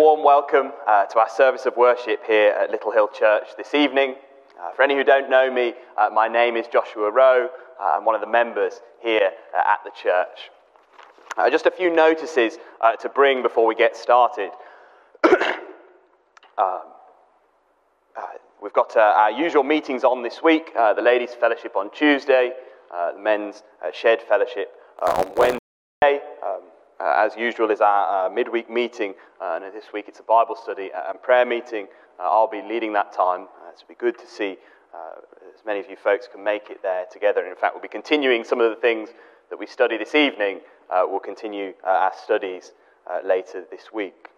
warm welcome to our service of worship here at Little Hill Church this evening. For any who don't know me, my name is Joshua Rowe. I'm one of the members here at the church. Just a few notices to bring before we get started. We've got our usual meetings on this week, the Ladies' Fellowship on Tuesday, the Men's Shed Fellowship on Wednesday. As usual is our midweek meeting, and this week it's a Bible study and prayer meeting. I'll be leading that time, so it'll be good to see as many of you folks can make it there together. And in fact, we'll be continuing some of the things that we study this evening. We'll continue our studies later this week.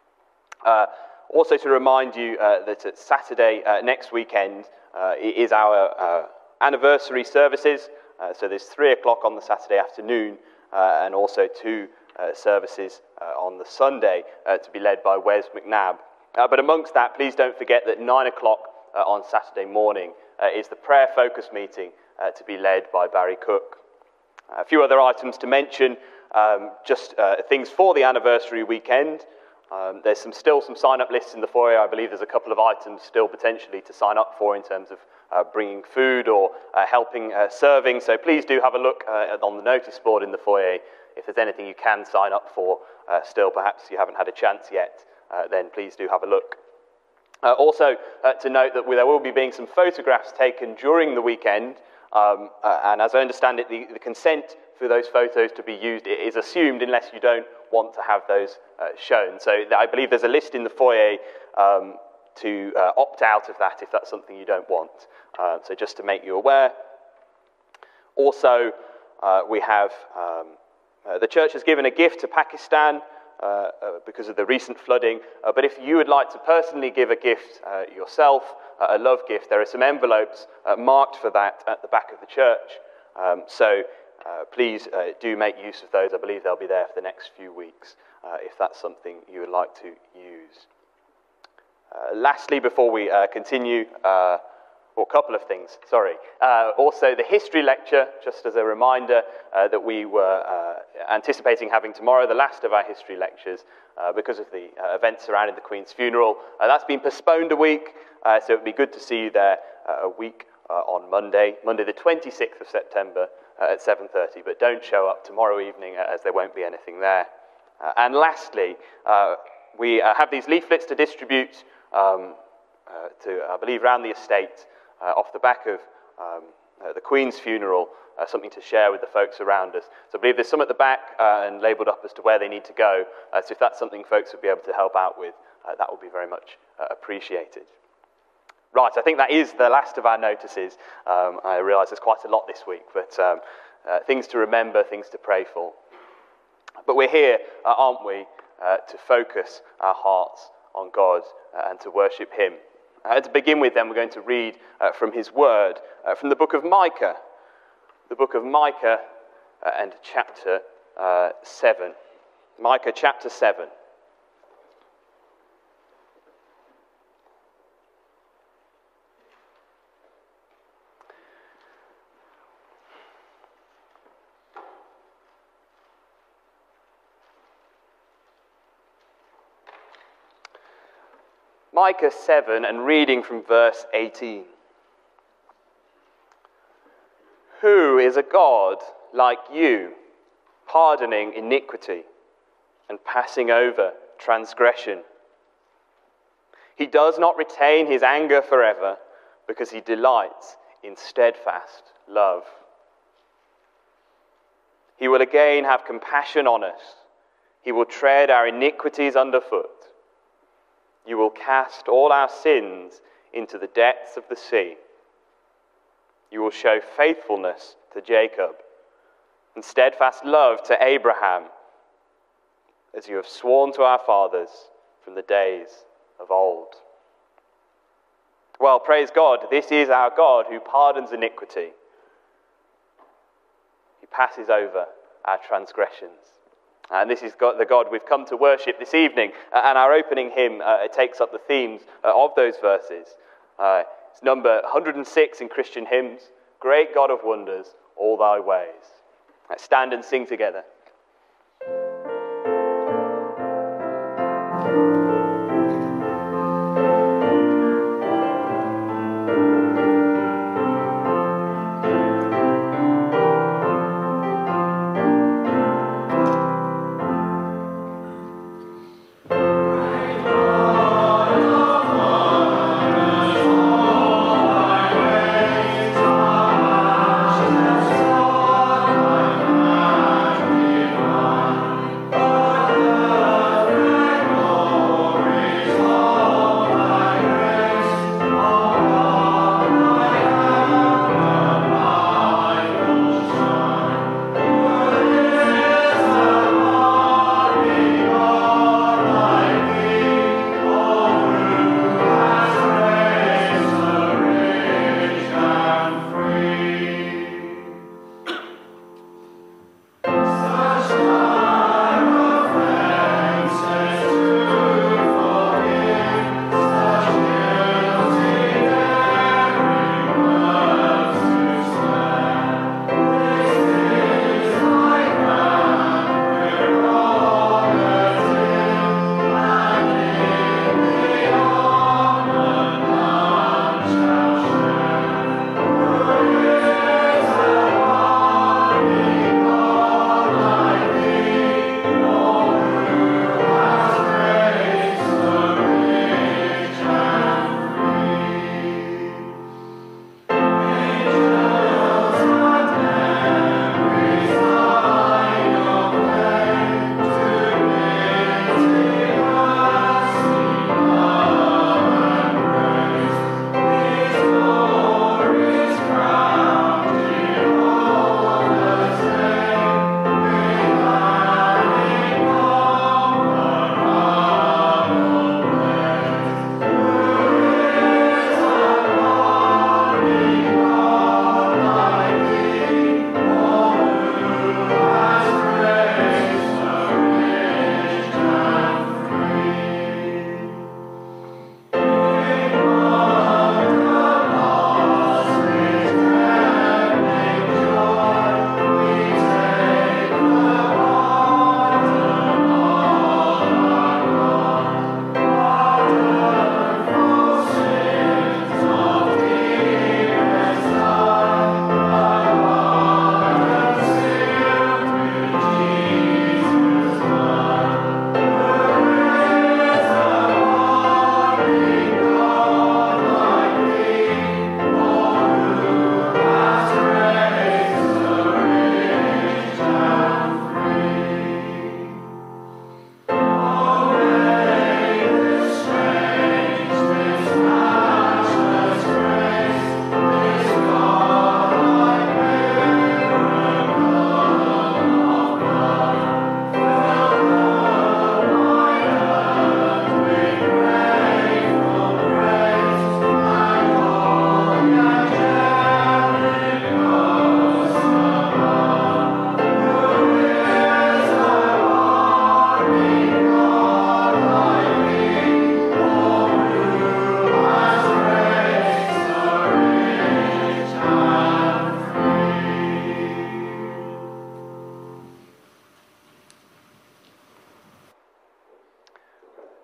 Also to remind you that at Saturday next weekend is our anniversary services. So there's 3 o'clock on the Saturday afternoon and also 2 services on the Sunday to be led by Wes McNabb. But amongst that, please don't forget that 9 o'clock on Saturday morning is the prayer focus meeting to be led by Barry Cook. A few other items to mention, just things for the anniversary weekend. There's still some sign-up lists in the foyer. I believe there's a couple of items still potentially to sign up for in terms of bringing food or helping serving. So please do have a look on the notice board in the foyer. If there's anything you can sign up for still, perhaps you haven't had a chance yet, then please do have a look. Also to note that there will be being some photographs taken during the weekend, and as I understand it, the consent for those photos to be used is assumed unless you don't want to have those shown. So I believe there's a list in the foyer to opt out of that if that's something you don't want. So just to make you aware. Also, we have the church has given a gift to Pakistan because of the recent flooding. But if you would like to personally give a gift yourself, a love gift, there are some envelopes marked for that at the back of the church. So please do make use of those. I believe they'll be there for the next few weeks if that's something you would like to use. Lastly, before we continue, a couple of things, sorry. Also, the history lecture, just as a reminder that we were anticipating having tomorrow, the last of our history lectures, because of the events surrounding the Queen's funeral. That's been postponed a week, so it would be good to see you there a week on Monday the 26th of September at 7:30, but don't show up tomorrow evening as there won't be anything there. And lastly, we have these leaflets to distribute to, I believe, around the estate, off the back of the Queen's funeral, something to share with the folks around us. So I believe there's some at the back and labelled up as to where they need to go. So if that's something folks would be able to help out with, that would be very much appreciated. Right, I think that is the last of our notices. I realise there's quite a lot this week, but things to remember, things to pray for. But we're here, aren't we, to focus our hearts on God and to worship Him. To begin with, then, we're going to read from His Word, from the book of Micah. The book of Micah and chapter 7. Micah chapter 7. Micah 7 and reading from verse 18. Who is a God like you, pardoning iniquity and passing over transgression? He does not retain his anger forever, because he delights in steadfast love. He will again have compassion on us. He will tread our iniquities underfoot. You will cast all our sins into the depths of the sea. You will show faithfulness to Jacob and steadfast love to Abraham, as you have sworn to our fathers from the days of old. Well, praise God, this is our God who pardons iniquity. He passes over our transgressions. And this is the God we've come to worship this evening. And our opening hymn takes up the themes of those verses. It's number 106 in Christian hymns. Great God of wonders, all thy ways. Let's stand and sing together.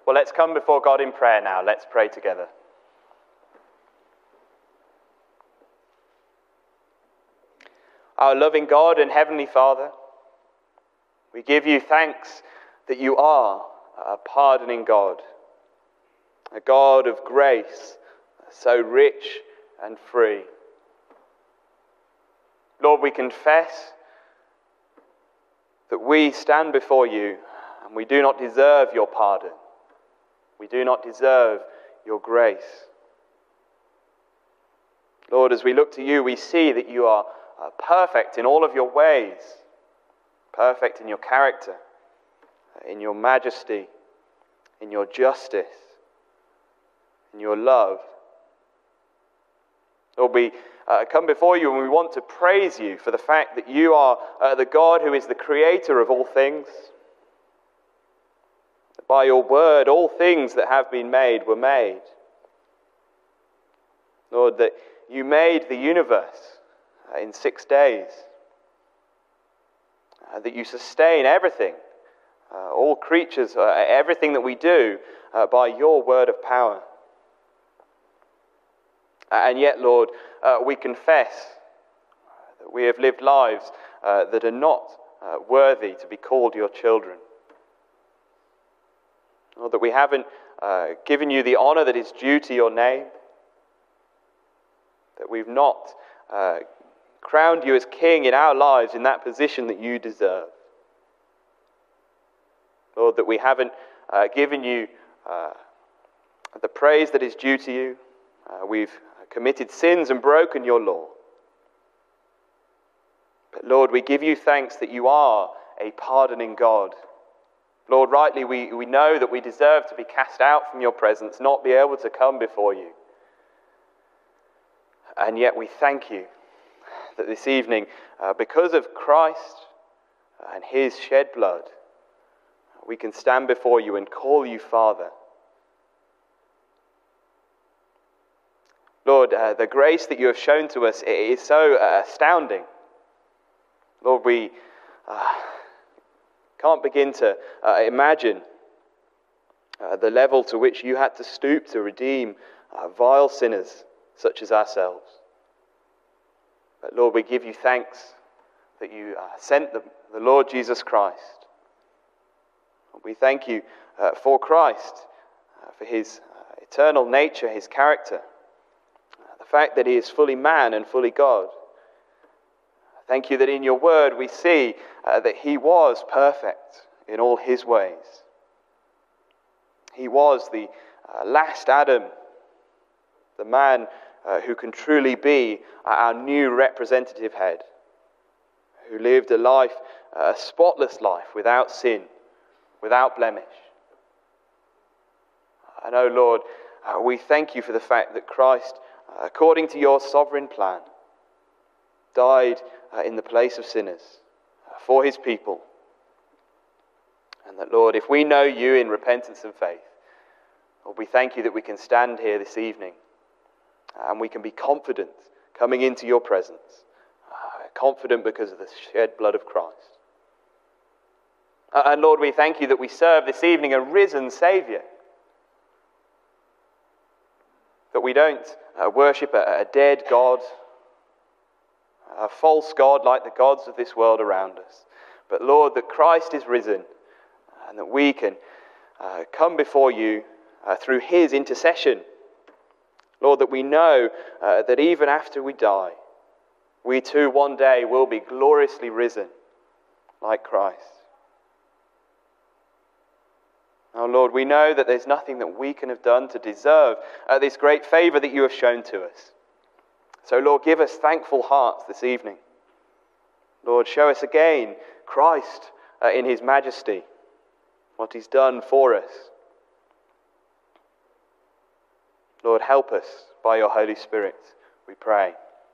Well, let's come before God in prayer now. Let's pray together. Our loving God and Heavenly Father, we give you thanks that you are a pardoning God, a God of grace, so rich and free. Lord, we confess that we stand before you and we do not deserve your pardon. We do not deserve your grace. Lord, as we look to you, we see that you are perfect in all of your ways, perfect in your character, in your majesty, in your justice, in your love. Lord, we come before you and we want to praise you for the fact that you are the God who is the creator of all things. That by your word, all things that have been made were made. Lord, that you made the universe in 6 days. That you sustain everything, all creatures, everything that we do by your word of power. And yet, Lord, we confess that we have lived lives that are not worthy to be called your children. Lord, that we haven't given you the honor that is due to your name, that we've not crowned you as king in our lives in that position that you deserve. Lord, that we haven't given you the praise that is due to you. We've committed sins and broken your law. But Lord, we give you thanks that you are a pardoning God. Lord, rightly we know that we deserve to be cast out from your presence, not be able to come before you. And yet we thank you that this evening, because of Christ and his shed blood, we can stand before you and call you Father. Lord, the grace that you have shown to us is so astounding. Lord, we can't begin to imagine the level to which you had to stoop to redeem vile sinners such as ourselves. But Lord, we give you thanks that you sent the Lord Jesus Christ. We thank you for Christ, for his eternal nature, his character, the fact that he is fully man and fully God. Thank you that in your word we see that he was perfect in all his ways. He was the last Adam, the man who can truly be our new representative head, who lived a life, a spotless life, without sin, without blemish. And oh Lord, we thank you for the fact that Christ, according to your sovereign plan, died in the place of sinners for his people. And that, Lord, if we know you in repentance and faith, Lord, we thank you that we can stand here this evening and we can be confident coming into your presence, confident because of the shed blood of Christ. And Lord, we thank you that we serve this evening a risen Saviour, that we don't worship a dead God, a false God like the gods of this world around us. But Lord, that Christ is risen and that we can come before you through his intercession. Lord, that we know that even after we die, we too one day will be gloriously risen like Christ. Oh Lord, we know that there's nothing that we can have done to deserve this great favour that you have shown to us. So Lord, give us thankful hearts this evening. Lord, show us again Christ in his majesty, what he's done for us. Lord, help us by your Holy Spirit, we pray.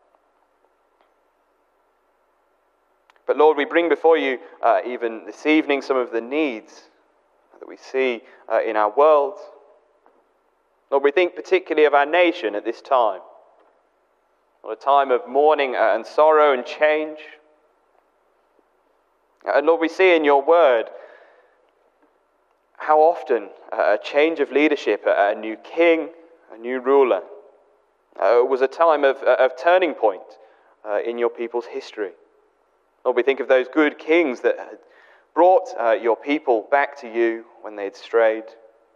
But Lord, we bring before you even this evening some of the needs that we see in our world. Lord, we think particularly of our nation at this time. Lord, a time of mourning and sorrow and change. And Lord, we see in your word How often a change of leadership, a new king, a new ruler, was a time of turning point in your people's history. Lord, we think of those good kings that had brought your people back to you when they had strayed,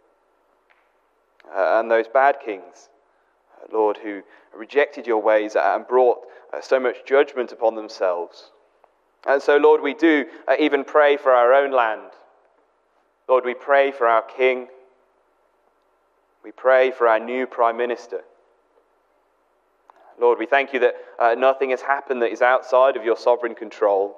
and those bad kings, Lord, who rejected your ways and brought so much judgment upon themselves. And so, Lord, we do even pray for our own land. Lord, we pray for our king. We pray for our new prime minister. Lord, we thank you that nothing has happened that is outside of your sovereign control.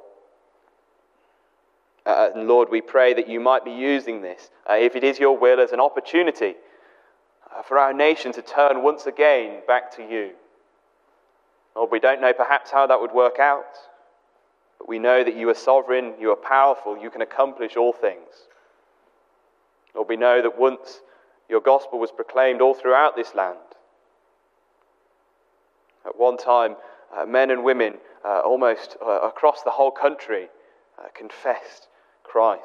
And Lord, we pray that you might be using this, if it is your will, as an opportunity for our nation to turn once again back to you. Lord, we don't know perhaps how that would work out, but we know that you are sovereign, you are powerful, you can accomplish all things. Lord, we know that once your gospel was proclaimed all throughout this land, at one time, men and women almost across the whole country confessed Christ.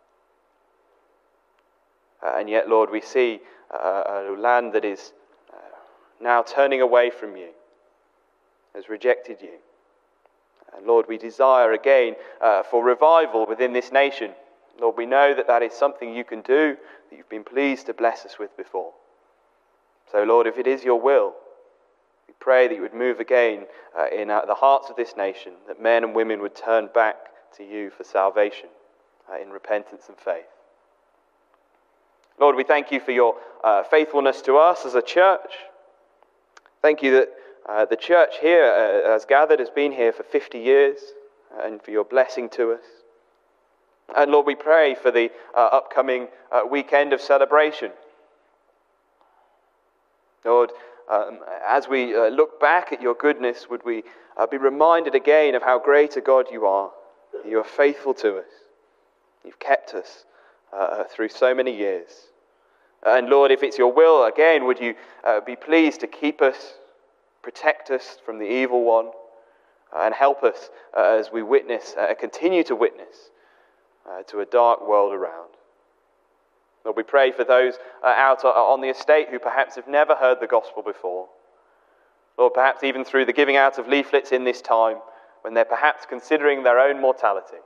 And yet, Lord, we see a land that is now turning away from you, has rejected you. And Lord, we desire again for revival within this nation. Lord, we know that that is something you can do, that you've been pleased to bless us with before. So, Lord, if it is your will, we pray that you would move again in the hearts of this nation, that men and women would turn back to you for salvation in repentance and faith. Lord, we thank you for your faithfulness to us as a church. Thank you that the church here has gathered, has been here for 50 years, and for your blessing to us. And Lord, we pray for the upcoming weekend of celebration. Lord, as we look back at your goodness, would we be reminded again of how great a God you are. You are faithful to us. You've kept us through so many years. And Lord, if it's your will, again, would you be pleased to keep us, protect us from the evil one, and help us as we witness, continue to witness to a dark world around. Lord, we pray for those out on the estate who perhaps have never heard the gospel before. Lord, perhaps even through the giving out of leaflets in this time, when they're perhaps considering their own mortality.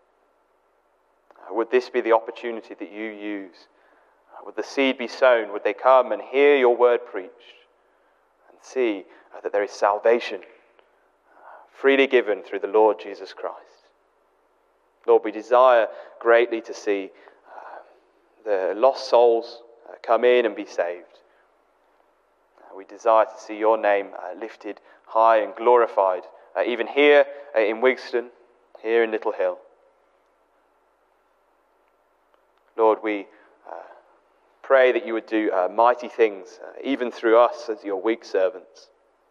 Would this be the opportunity that you use? Would the seed be sown? Would they come and hear your word preached and see that there is salvation freely given through the Lord Jesus Christ? Lord, we desire greatly to see the lost souls come in and be saved. We desire to see your name lifted high and glorified, even here in Wigston, here in Little Hill. Lord, we pray that you would do mighty things, even through us as your weak servants.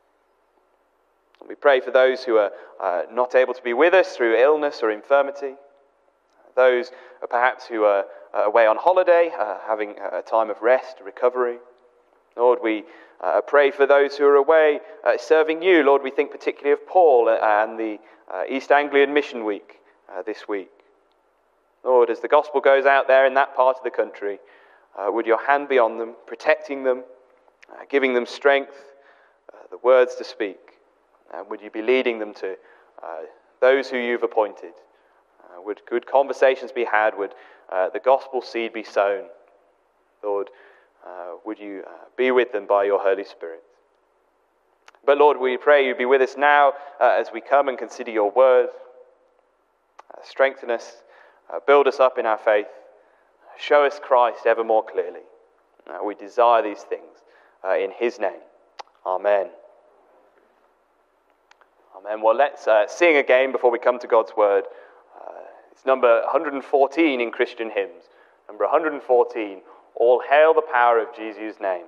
We pray for those who are not able to be with us through illness or infirmity, those perhaps who are away on holiday, having a time of rest, recovery. Lord, we pray for those who are away serving you. Lord, we think particularly of Paul and the East Anglian Mission Week this week. Lord, as the gospel goes out there in that part of the country, would your hand be on them, protecting them, giving them strength, the words to speak. And would you be leading them to those who you've appointed? Would good conversations be had? Would the gospel seed be sown? Lord, would you be with them by your Holy Spirit? But Lord, we pray you be with us now as we come and consider your word. Strengthen us, build us up in our faith, show us Christ ever more clearly. We desire these things in his name. Amen. Amen. Well, let's sing again before we come to God's word. It's number 114 in Christian hymns. Number 114, All Hail the Power of Jesus' Name.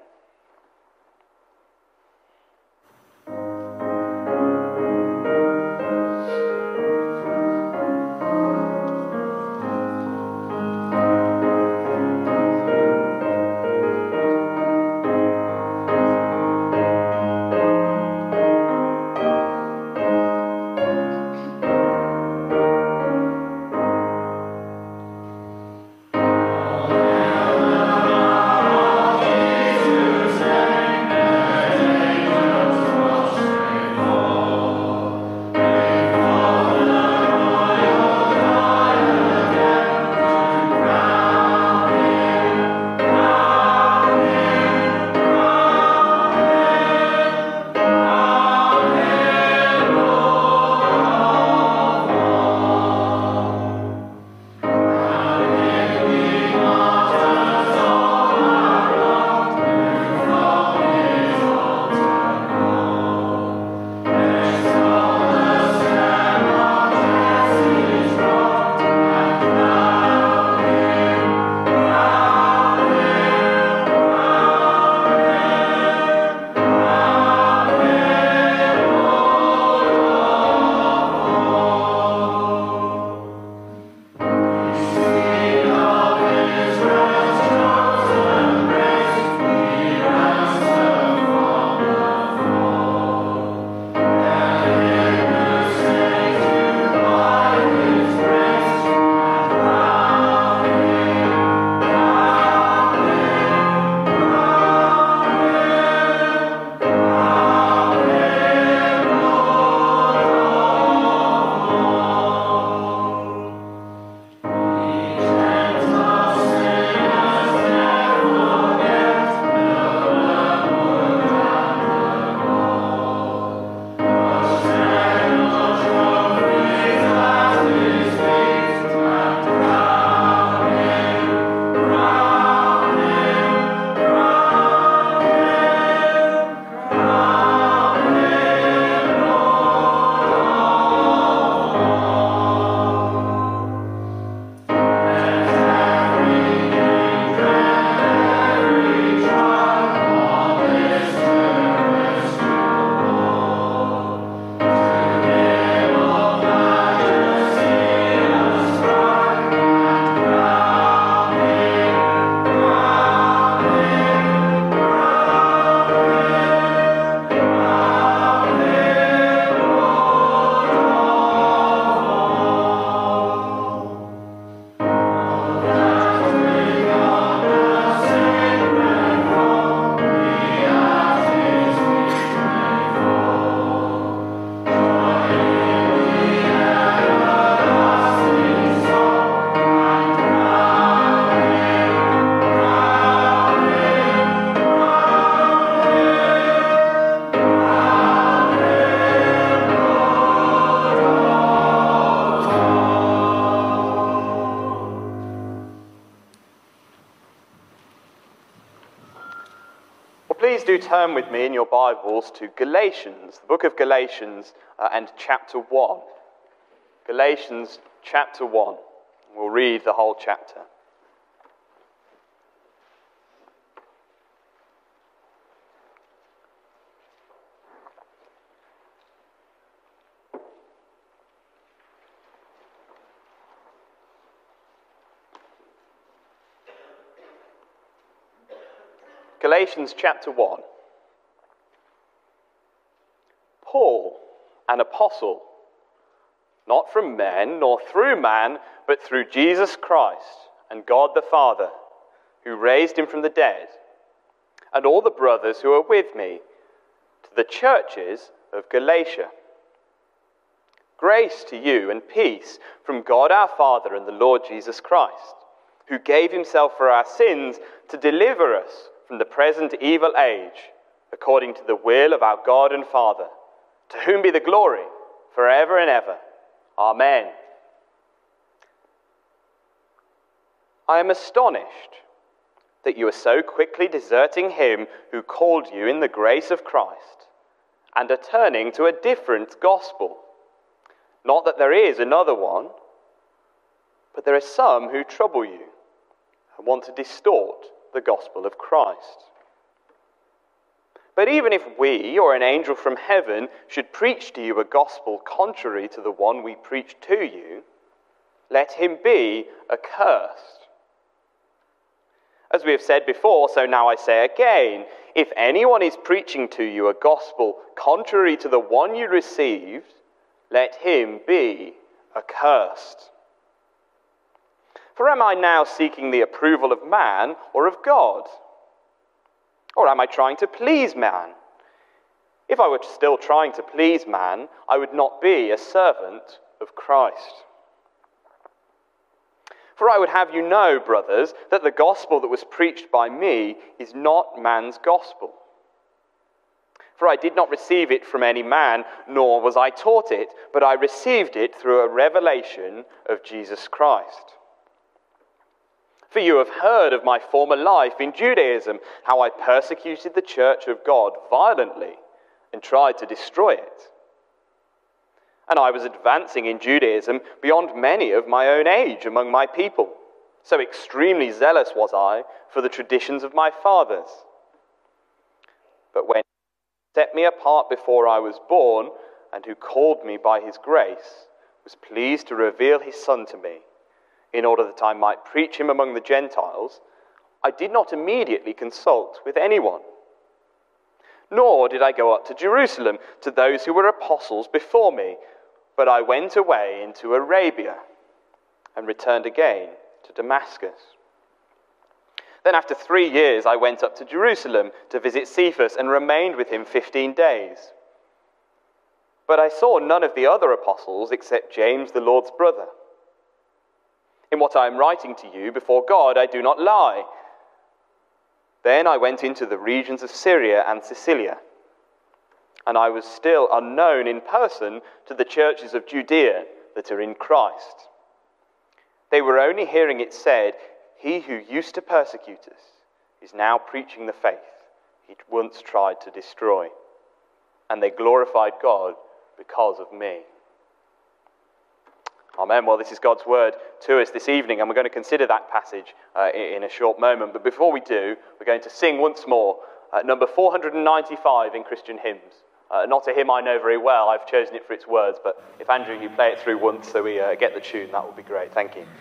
Please do turn with me in your Bibles to Galatians, the book of Galatians and chapter 1. Galatians chapter 1. We'll read the whole chapter. Galatians chapter 1. Paul, an apostle, not from men nor through man, but through Jesus Christ and God the Father, who raised him from the dead, and all the brothers who are with me, to the churches of Galatia. Grace to you and peace from God our Father and the Lord Jesus Christ, who gave himself for our sins to deliver us from the present evil age, according to the will of our God and Father, to whom be the glory forever and ever. Amen. I am astonished that you are so quickly deserting him who called you in the grace of Christ, and are turning to a different gospel. Not that there is another one, but there are some who trouble you and want to distort the gospel of Christ. But even if we or an angel from heaven should preach to you a gospel contrary to the one we preach to you, let him be accursed. As we have said before, so now I say again, if anyone is preaching to you a gospel contrary to the one you received, let him be accursed. For am I now seeking the approval of man or of God? Or am I trying to please man? If I were still trying to please man, I would not be a servant of Christ. For I would have you know, brothers, that the gospel that was preached by me is not man's gospel. For I did not receive it from any man, nor was I taught it, but I received it through a revelation of Jesus Christ. For you have heard of my former life in Judaism, how I persecuted the church of God violently and tried to destroy it. And I was advancing in Judaism beyond many of my own age among my people. So extremely zealous was I for the traditions of my fathers. But when he set me apart before I was born, and who called me by his grace, was pleased to reveal his Son to me, in order that I might preach him among the Gentiles, I did not immediately consult with anyone. Nor did I go up to Jerusalem to those who were apostles before me, but I went away into Arabia and returned again to Damascus. Then after 3 years I went up to Jerusalem to visit Cephas and remained with him 15 days. But I saw none of the other apostles except James, the Lord's brother. In what I am writing to you before God, I do not lie. Then I went into the regions of Syria and Cilicia, and I was still unknown in person to the churches of Judea that are in Christ. They were only hearing it said, he who used to persecute us is now preaching the faith he once tried to destroy. And they glorified God because of me. Amen. Well, this is God's word to us this evening, and we're going to consider that passage in a short moment. But before we do, we're going to sing once more number 495 in Christian hymns. Not a hymn I know very well. I've chosen it for its words, but if Andrew, you play it through once so we get the tune, that would be great. Thank you.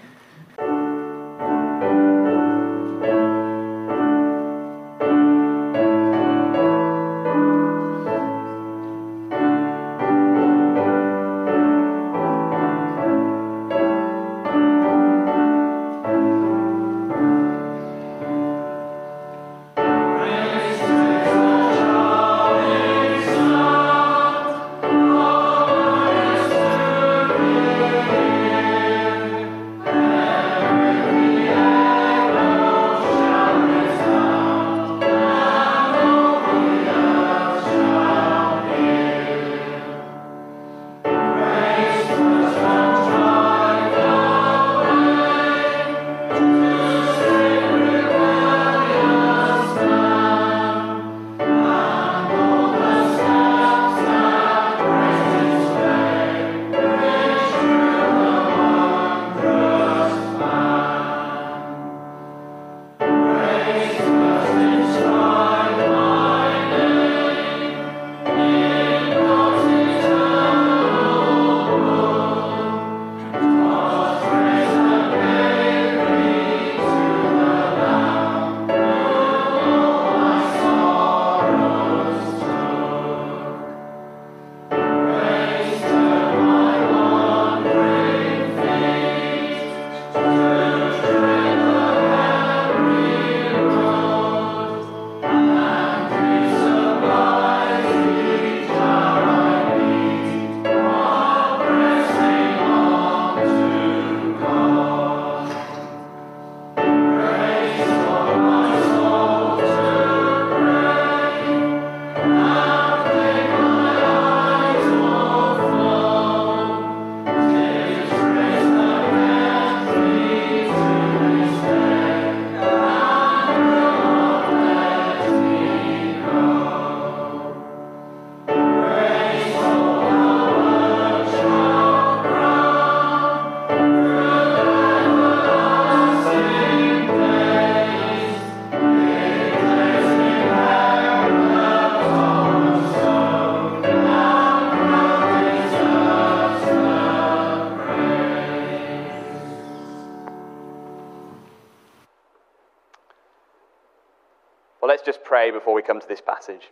Well, let's just pray before we come to this passage.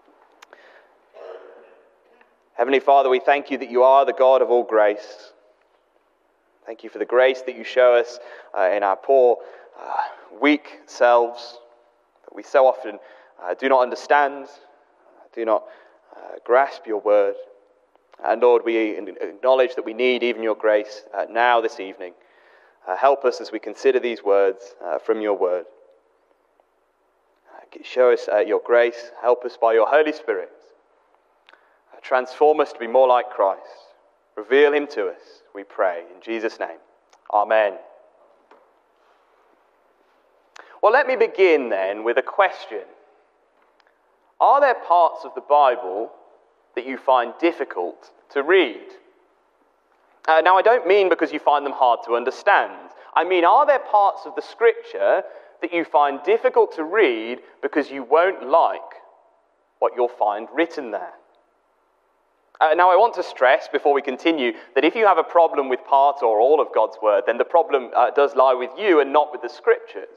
Heavenly Father, we thank you that you are the God of all grace. Thank you for the grace that you show us in our poor, weak selves, that we so often do not understand, do not grasp your word. And Lord, we acknowledge that we need even your grace now this evening. Help us as we consider these words from your word. Show us your grace. Help us by your Holy Spirit. Transform us to be more like Christ. Reveal him to us, we pray. In Jesus' name, amen. Well, let me begin then with a question. Are there parts of the Bible that you find difficult to read? Now, I don't mean because you find them hard to understand. I mean, are there parts of the Scripture that you find difficult to read because you won't like what you'll find written there? Now, I want to stress before we continue that if you have a problem with part or all of God's word, then the problem does lie with you and not with the Scriptures.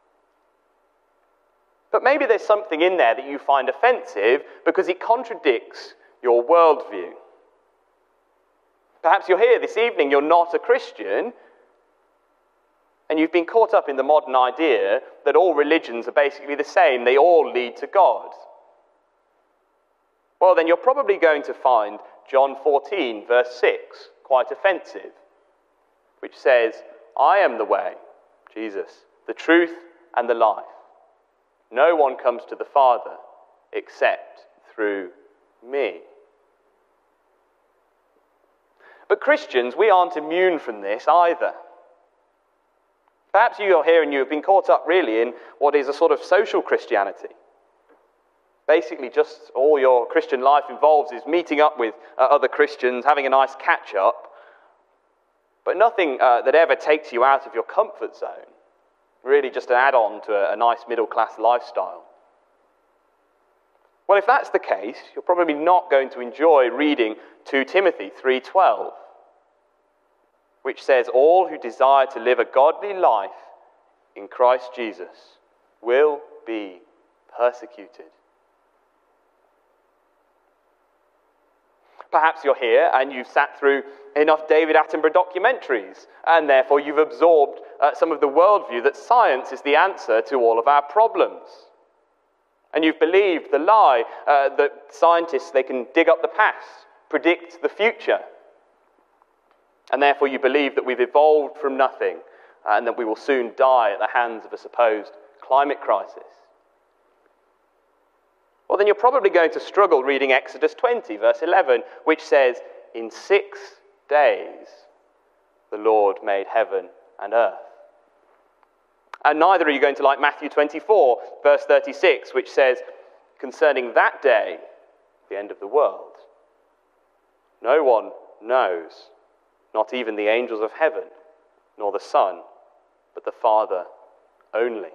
But maybe there's something in there that you find offensive because it contradicts your worldview. Perhaps you're here this evening, you're not a Christian, and you've been caught up in the modern idea that all religions are basically the same, they all lead to God. Well, then you're probably going to find John 14, verse 6, quite offensive, which says, I am the way, Jesus, the truth and the life. No one comes to the Father except through me. But Christians, we aren't immune from this either. Perhaps you are here and you have been caught up really in what is a sort of social Christianity. Basically, just all your Christian life involves is meeting up with other Christians, having a nice catch-up, but nothing that ever takes you out of your comfort zone. Really just an add-on to a nice middle-class lifestyle. Well, if that's the case, you're probably not going to enjoy reading 2 Timothy 3:12, which says, all who desire to live a godly life in Christ Jesus will be persecuted. Perhaps you're here and you've sat through enough David Attenborough documentaries, and therefore you've absorbed some of the worldview that science is the answer to all of our problems. And you've believed the lie that scientists, they can dig up the past, predict the future. And therefore you believe that we've evolved from nothing and that we will soon die at the hands of a supposed climate crisis. Well, then you're probably going to struggle reading Exodus 20, verse 11, which says, in 6 days the Lord made heaven and earth. And neither are you going to like Matthew 24, verse 36, which says, concerning that day, the end of the world, no one knows, not even the angels of heaven, nor the Son, but the Father only.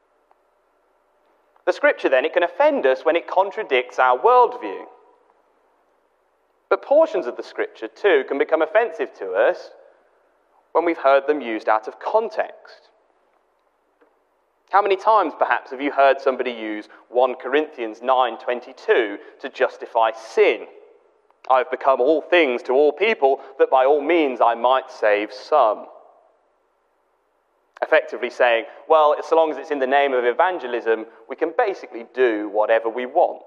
The Scripture, then, it can offend us when it contradicts our worldview. But portions of the Scripture, too, can become offensive to us when we've heard them used out of context. How many times, perhaps, have you heard somebody use 1 Corinthians 9:22 to justify sin? I've become all things to all people, that by all means I might save some. Effectively saying, well, so long as it's in the name of evangelism, we can basically do whatever we want.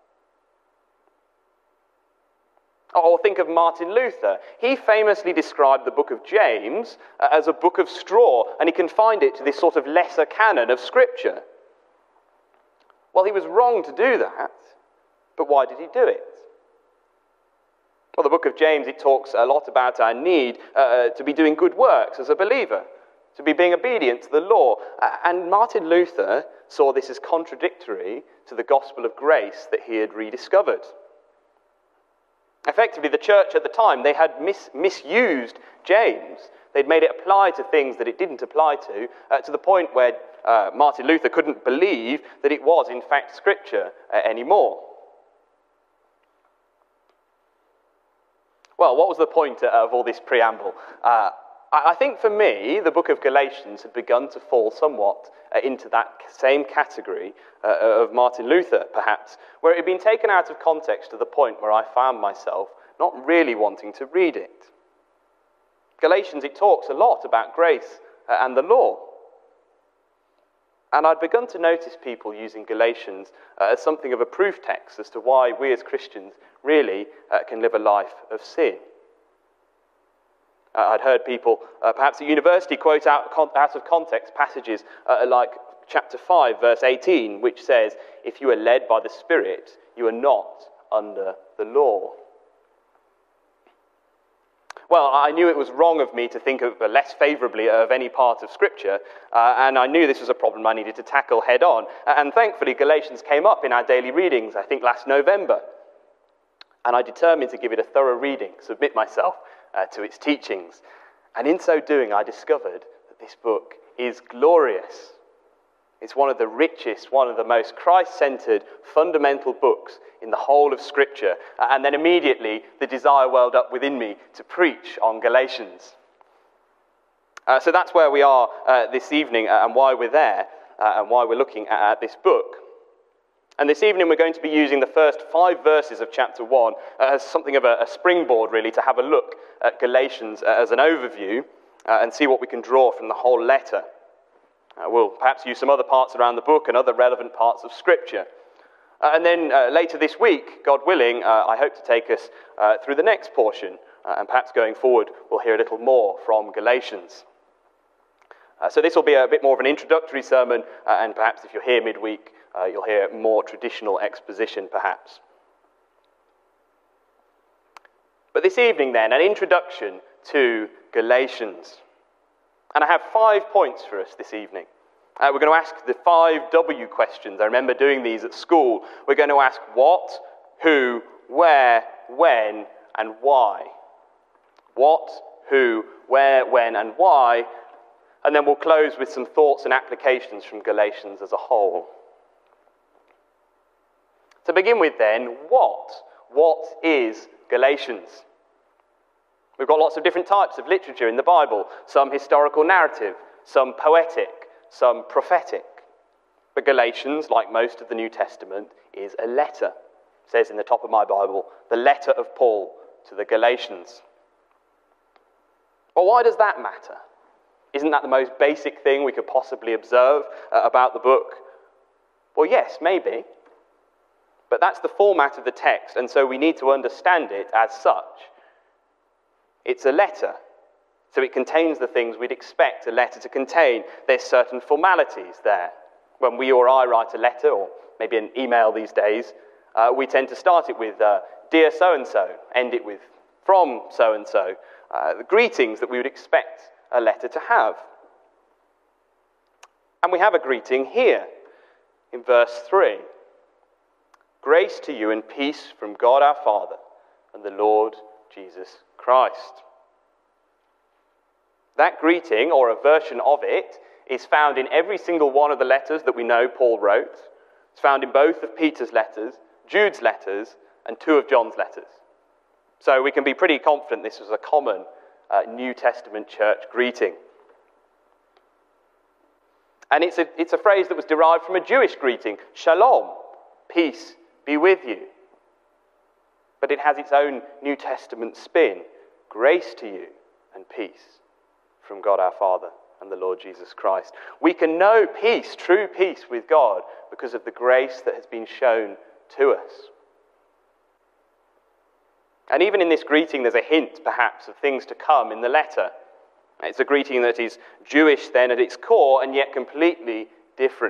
Or think of Martin Luther. He famously described the book of James as a book of straw, and he confined it to this sort of lesser canon of Scripture. Well, he was wrong to do that, but why did he do it? Well, the book of James, it talks a lot about our need to be doing good works as a believer, to be being obedient to the law. And Martin Luther saw this as contradictory to the gospel of grace that he had rediscovered. Effectively, the church at the time, they had misused James. They'd made it apply to things that it didn't apply to the point where Martin Luther couldn't believe that it was, in fact, Scripture anymore. Well, what was the point of all this preamble? I think for me, the book of Galatians had begun to fall somewhat into that same category of Martin Luther, perhaps, where it had been taken out of context to the point where I found myself not really wanting to read it. Galatians, it talks a lot about grace and the law. And I'd begun to notice people using Galatians as something of a proof text as to why we as Christians really can live a life of sin. I'd heard people, perhaps at university, quote out of context passages like chapter 5, verse 18, which says, "If you are led by the Spirit, you are not under the law." Well, I knew it was wrong of me to think less favourably of any part of Scripture, and I knew this was a problem I needed to tackle head on. And thankfully, Galatians came up in our daily readings, I think last November. And I determined to give it a thorough reading, submit myself to its teachings. And in so doing, I discovered that this book is glorious. It's one of the richest, one of the most Christ-centered, fundamental books in the whole of Scripture. And then immediately, the desire welled up within me to preach on Galatians. So that's where we are this evening, and why we're there, and why we're looking at this book. And this evening, we're going to be using the first 5 verses of chapter 1 as something of a springboard, really, to have a look at Galatians as an overview and see what we can draw from the whole letter. We'll perhaps use some other parts around the book and other relevant parts of Scripture. And then later this week, God willing, I hope to take us through the next portion. And perhaps going forward, we'll hear a little more from Galatians. So this will be a bit more of an introductory sermon, and perhaps if you're here midweek, you'll hear more traditional exposition, perhaps. But this evening, then, an introduction to Galatians. And I have 5 points for us this evening. We're going to ask the 5 W questions. I remember doing these at school. We're going to ask what, who, where, when, and why. What, who, where, when, and why. And then we'll close with some thoughts and applications from Galatians as a whole. To begin with, then, what? What is Galatians? We've got lots of different types of literature in the Bible. Some historical narrative, some poetic, some prophetic. But Galatians, like most of the New Testament, is a letter. It says in the top of my Bible, the letter of Paul to the Galatians. Well, why does that matter? Isn't that the most basic thing we could possibly observe about the book? Well, yes, maybe. But that's the format of the text, and so we need to understand it as such. It's a letter, so it contains the things we'd expect a letter to contain. There's certain formalities there. When we or I write a letter, or maybe an email these days, we tend to start it with, dear so-and-so, end it with, from so-and-so. The greetings that we would expect a letter to have. And we have a greeting here, in verse 3. Grace to you and peace from God our Father and the Lord Jesus Christ. That greeting, or a version of it, is found in every single one of the letters that we know Paul wrote. It's found in both of Peter's letters, Jude's letters, and 2 of John's letters. So we can be pretty confident this was a common New Testament church greeting. And it's a phrase that was derived from a Jewish greeting, shalom, peace be with you. But it has its own New Testament spin, grace to you and peace from God our Father and the Lord Jesus Christ. We can know peace, true peace with God, because of the grace that has been shown to us. And even in this greeting, there's a hint, perhaps, of things to come in the letter. It's a greeting that is Jewish then at its core, and yet completely different.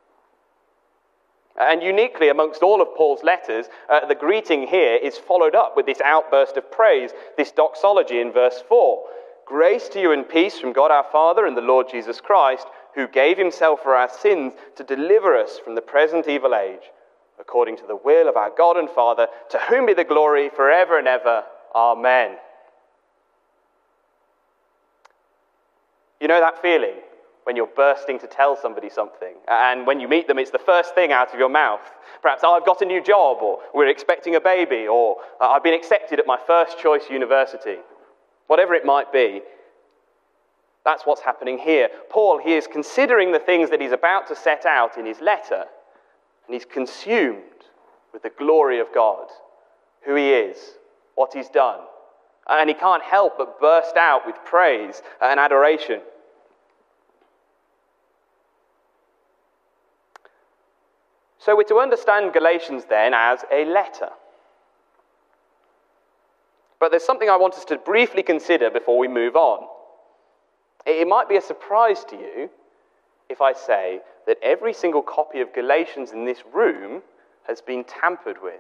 And uniquely amongst all of Paul's letters, the greeting here is followed up with this outburst of praise, this doxology in verse 4. Grace to you and peace from God our Father and the Lord Jesus Christ, who gave himself for our sins to deliver us from the present evil age, according to the will of our God and Father, to whom be the glory forever and ever. Amen. You know that feeling when you're bursting to tell somebody something, and when you meet them, it's the first thing out of your mouth. Perhaps, I've got a new job, or we're expecting a baby, or I've been accepted at my first choice university. Whatever it might be, That's what's happening here. Paul, he is considering the things that he's about to set out in his letter, and he's consumed with the glory of God, who he is, what he's done. And he can't help but burst out with praise and adoration. So we're to understand Galatians then as a letter. But there's something I want us to briefly consider before we move on. It might be a surprise to you if I say that every single copy of Galatians in this room has been tampered with.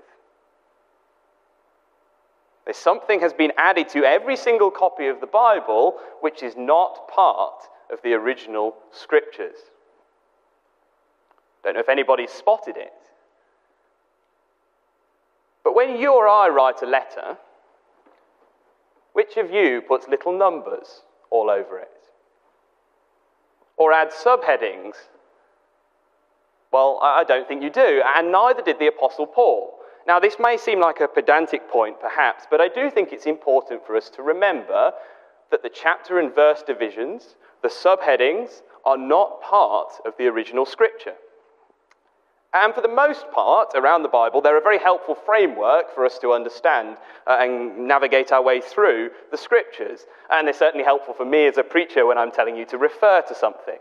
Something has been added to every single copy of the Bible which is not part of the original scriptures. Don't know if anybody's spotted it. But when you or I write a letter, which of you puts little numbers all over it? Or adds subheadings? Well, I don't think you do, and neither did the Apostle Paul. Now, this may seem like a pedantic point, perhaps, but I do think it's important for us to remember that the chapter and verse divisions, the subheadings, are not part of the original scripture. And for the most part, around the Bible, they're a very helpful framework for us to understand and navigate our way through the scriptures. And they're certainly helpful for me as a preacher when I'm telling you to refer to something.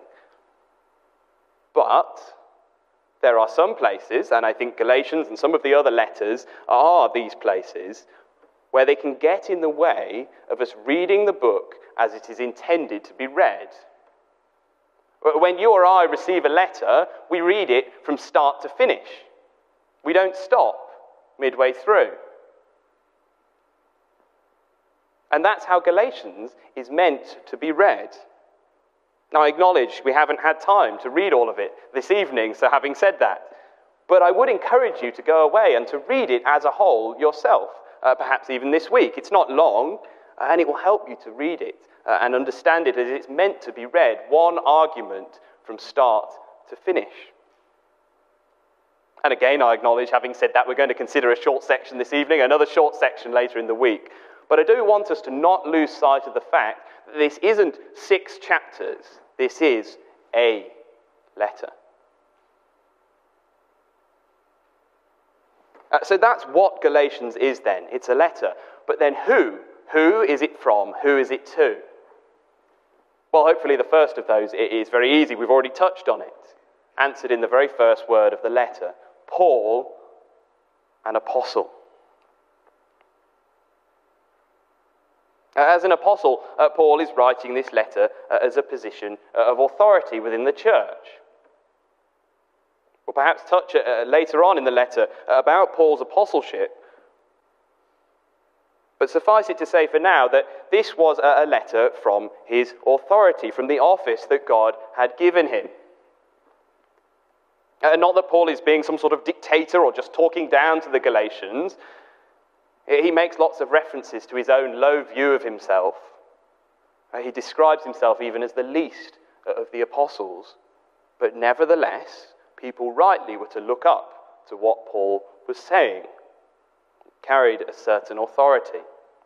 But there are some places, and I think Galatians and some of the other letters are these places, where they can get in the way of us reading the book as it is intended to be read. When you or I receive a letter, we read it from start to finish. We don't stop midway through. And that's how Galatians is meant to be read. Now, I acknowledge we haven't had time to read all of it this evening, so having said that, but I would encourage you to go away and to read it as a whole yourself, perhaps even this week. It's not long, and it will help you to read it and understand it as it's meant to be read, one argument from start to finish. And again, I acknowledge, having said that, we're going to consider a short section this evening, another short section later in the week. But I do want us to not lose sight of the fact that this isn't 6 chapters, this is a letter. So that's what Galatians is then. It's a letter. But then who? Who is it from? Who is it to? Well, hopefully the first of those is very easy. We've already touched on it. Answered in the very first word of the letter. Paul, an apostle. As an apostle, Paul is writing this letter as a position of authority within the church. We'll perhaps touch later on in the letter about Paul's apostleship. But suffice it to say for now that this was a letter from his authority, from the office that God had given him. Not that Paul is being some sort of dictator or just talking down to the Galatians. He makes lots of references to his own low view of himself. He describes himself even as the least of the apostles. But nevertheless, people rightly were to look up to what Paul was saying. It carried a certain authority.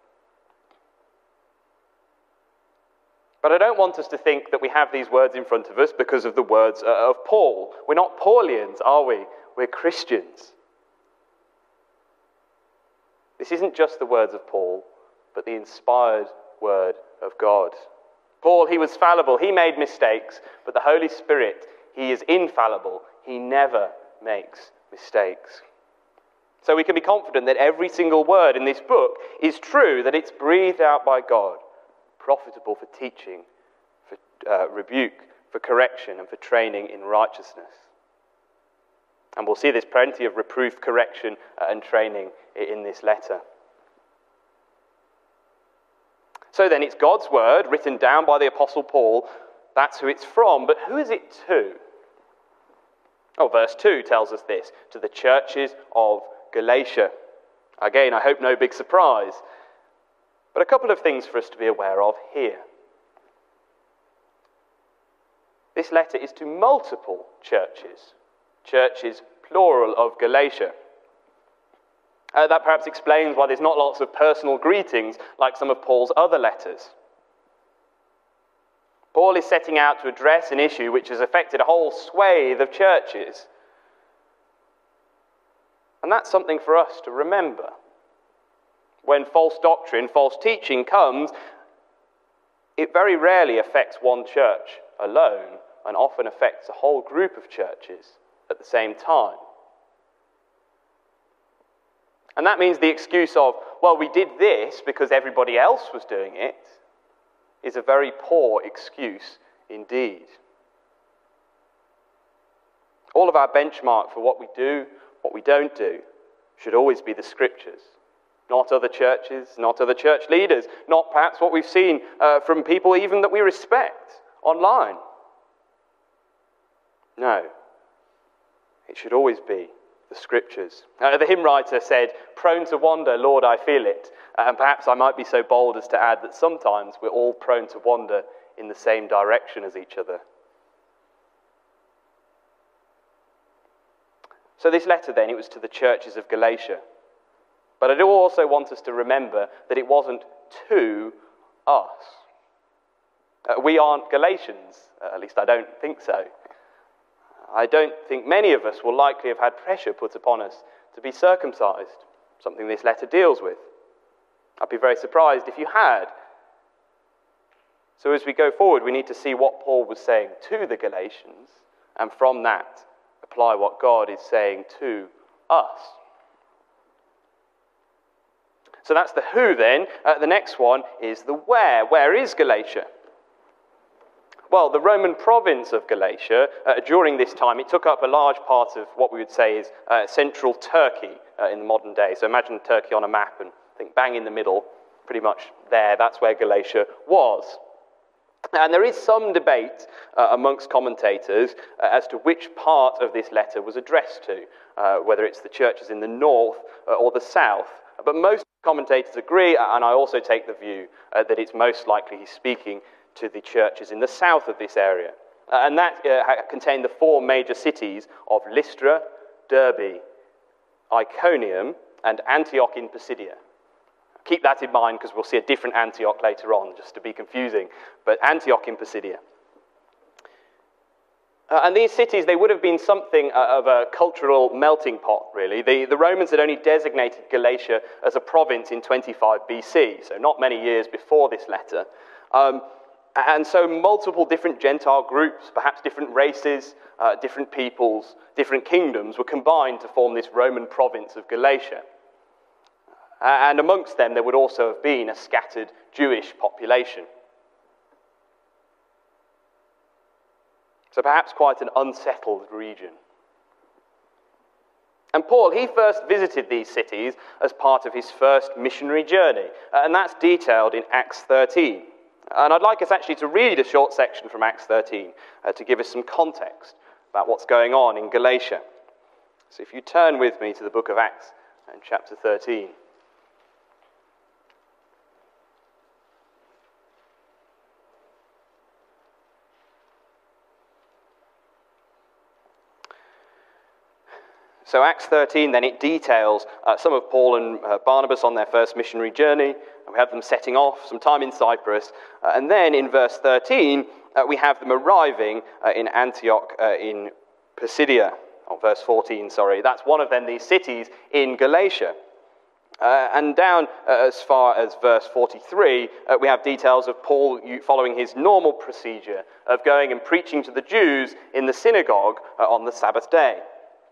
But I don't want us to think that we have these words in front of us because of the words of Paul. We're not Paulians, are we? We're Christians. This isn't just the words of Paul, but the inspired word of God. Paul, he was fallible, he made mistakes, but the Holy Spirit, he is infallible. He never makes mistakes. So we can be confident that every single word in this book is true, that it's breathed out by God, profitable for teaching, for rebuke, for correction, and for training in righteousness. And we'll see there's plenty of reproof, correction, and training in this letter. So then, it's God's word written down by the Apostle Paul. That's who it's from. But who is it to? Oh, verse 2 tells us this. To the churches of Galatia. Again, I hope no big surprise. But a couple of things for us to be aware of here. This letter is to multiple churches. Churches, plural, of Galatia. That perhaps explains why there's not lots of personal greetings like some of Paul's other letters. Paul is setting out to address an issue which has affected a whole swathe of churches. And that's something for us to remember. When false doctrine, false teaching comes, it very rarely affects one church alone, and often affects a whole group of churches at the same time. And that means the excuse of, well, we did this because everybody else was doing it, is a very poor excuse indeed. All of our benchmark for what we do, what we don't do, should always be the Scriptures. Not other churches, not other church leaders, not perhaps what we've seen from people even that we respect online. No, it should always be the Scriptures. The hymn writer said, "Prone to wander, Lord, I feel it." And perhaps I might be so bold as to add that sometimes we're all prone to wander in the same direction as each other. So this letter then, it was to the churches of Galatia. But I do also want us to remember that it wasn't to us. We aren't Galatians, at least I don't think so. I don't think many of us will likely have had pressure put upon us to be circumcised, something this letter deals with. I'd be very surprised if you had. So as we go forward, we need to see what Paul was saying to the Galatians, and from that, apply what God is saying to us. So that's the who then. The next one is the where. Where is Galatia? Well, the Roman province of Galatia, during this time, it took up a large part of what we would say is central Turkey in the modern day. So imagine Turkey on a map and think bang in the middle, pretty much there, that's where Galatia was. And there is some debate amongst commentators as to which part of this letter was addressed to, whether it's the churches in the north or the south. But most commentators agree, and I also take the view that it's most likely he's speaking to the churches in the south of this area. And that contained the four major cities of Lystra, Derbe, Iconium, and Antioch in Pisidia. Keep that in mind because we'll see a different Antioch later on, just to be confusing. But Antioch in Pisidia. And these cities, they would have been something of a cultural melting pot, really. The Romans had only designated Galatia as a province in 25 BC, so not many years before this letter. And so multiple different Gentile groups, perhaps different races, different peoples, different kingdoms were combined to form this Roman province of Galatia. And amongst them, there would also have been a scattered Jewish population. So perhaps quite an unsettled region. And Paul, he first visited these cities as part of his first missionary journey, and that's detailed in Acts 13. And I'd like us actually to read a short section from Acts 13 to give us some context about what's going on in Galatia. So if you turn with me to the book of Acts and chapter 13. So Acts 13, then, it details some of Paul and Barnabas on their first missionary journey. And we have them setting off, some time in Cyprus. And then in verse 13, we have them arriving in Antioch in Pisidia. Or verse 14, sorry. That's one of them, these cities in Galatia. And down as far as verse 43, we have details of Paul following his normal procedure of going and preaching to the Jews in the synagogue on the Sabbath day.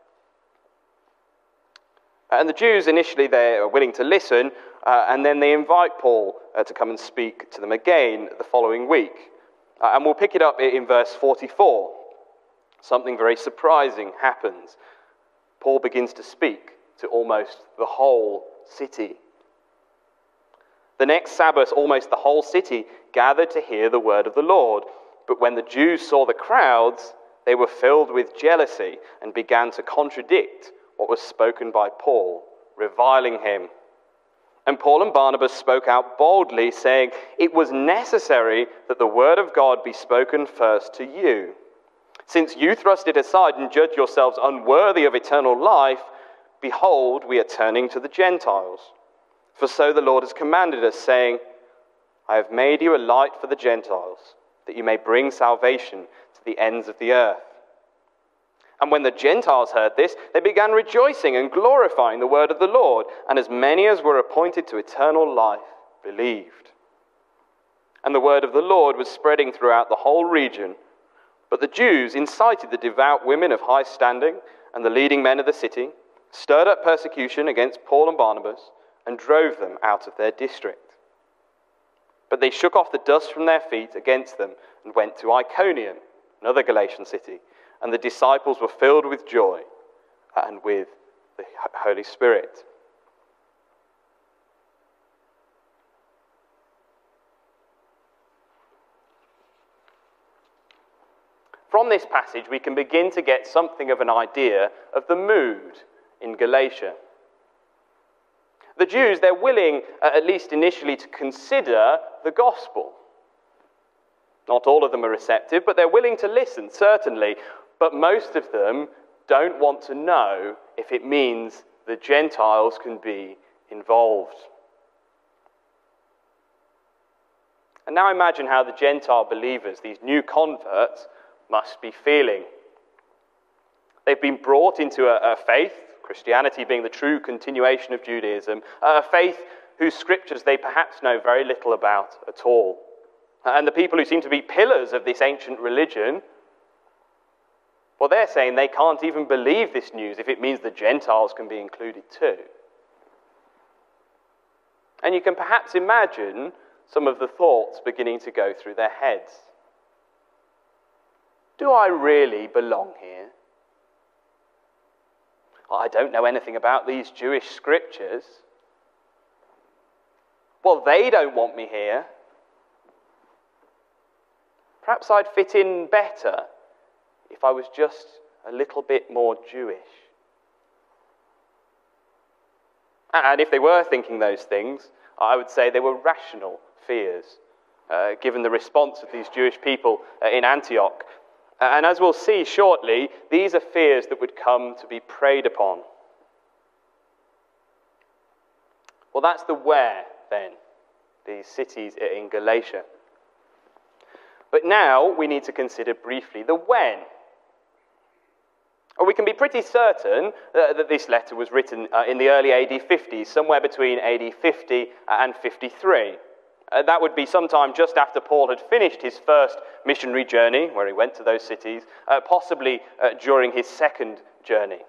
And the Jews, initially, they are willing to listen, and then they invite Paul to come and speak to them again the following week. And we'll pick it up in verse 44. Something very surprising happens. Paul begins to speak to almost the whole city. The next Sabbath, almost the whole city gathered to hear the word of the Lord. But when the Jews saw the crowds, they were filled with jealousy and began to contradict what was spoken by Paul, reviling him. And Paul and Barnabas spoke out boldly, saying, "It was necessary that the word of God be spoken first to you. Since you thrust it aside and judge yourselves unworthy of eternal life, behold, we are turning to the Gentiles. For so the Lord has commanded us, saying, I have made you a light for the Gentiles, that you may bring salvation to the ends of the earth." And when the Gentiles heard this, they began rejoicing and glorifying the word of the Lord, and as many as were appointed to eternal life believed. And the word of the Lord was spreading throughout the whole region. But the Jews incited the devout women of high standing and the leading men of the city, stirred up persecution against Paul and Barnabas, and drove them out of their district. But they shook off the dust from their feet against them and went to Iconium, another Galatian city, and the disciples were filled with joy and with the Holy Spirit. From this passage, we can begin to get something of an idea of the mood in Galatia. The Jews, they're willing, at least initially, to consider the gospel. Not all of them are receptive, but they're willing to listen, certainly. But most of them don't want to know if it means the Gentiles can be involved. And now imagine how the Gentile believers, these new converts, must be feeling. They've been brought into a faith, Christianity being the true continuation of Judaism, a faith whose scriptures they perhaps know very little about at all. And the people who seem to be pillars of this ancient religion, well, they're saying they can't even believe this news if it means the Gentiles can be included too. And you can perhaps imagine some of the thoughts beginning to go through their heads. Do I really belong here? I don't know anything about these Jewish scriptures. Well, they don't want me here. Perhaps I'd fit in better if I was just a little bit more Jewish. And if they were thinking those things, I would say they were rational fears, given the response of these Jewish people in Antioch. And as we'll see shortly, these are fears that would come to be preyed upon. Well, that's the where, then, these cities in Galatia. But now we need to consider briefly the when. We can be pretty certain that this letter was written in the early AD 50s, somewhere between AD 50 and 53. That would be sometime just after Paul had finished his first missionary journey, where he went to those cities, possibly during his second journey.